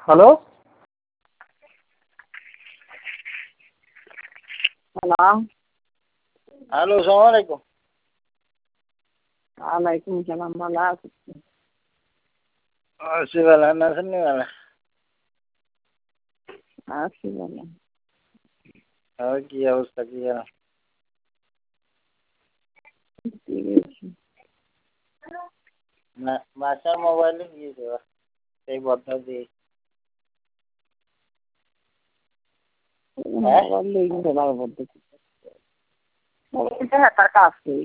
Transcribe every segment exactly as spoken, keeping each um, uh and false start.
Hello सलाम। Hello सलामकुम। वालेकुम सलाम। भला आसी वाला ना सुनने वाला। आसी वाला और की अवस्था की है? ঠিক আছে। না বাসার মোবাইলে গিয়েছে সেই বদলা দিয়ে। হ্যাঁ মোবাইল লেগে গেল বলতে মোবাইলটা তার কাজ করি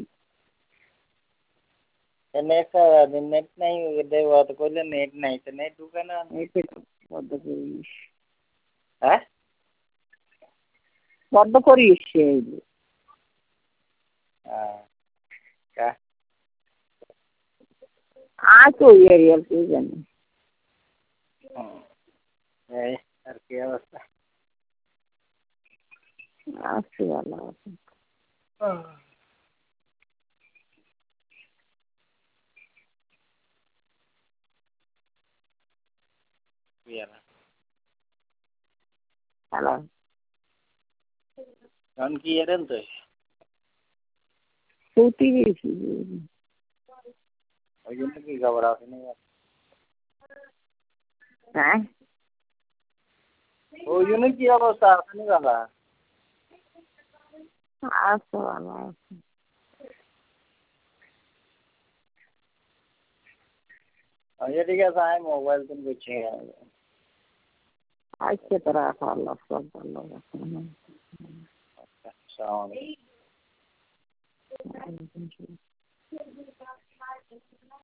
नेट का नेट नहीं दे वो तो कोई नेट नहीं तो नेट ढूंढा ना বদ্ধ করিস है বদ্ধ করিস সেই हाँ क्या আয় তো এরিয়াল কে জানি यही और क्या अवस्था আসছে ভালো আছে यार হ্যালো कौन की है तो সত্যি গেছি और ये की खबर आती नहीं यार হ্যাঁ वो यूनिक की अवस्था आती नहीं वाला আসছে ভালো আছে और ये ठीक है साहब मोबाइल तुम कुछ है আজকে তো রাত আল্লাহ সব ভালো আছে अच्छा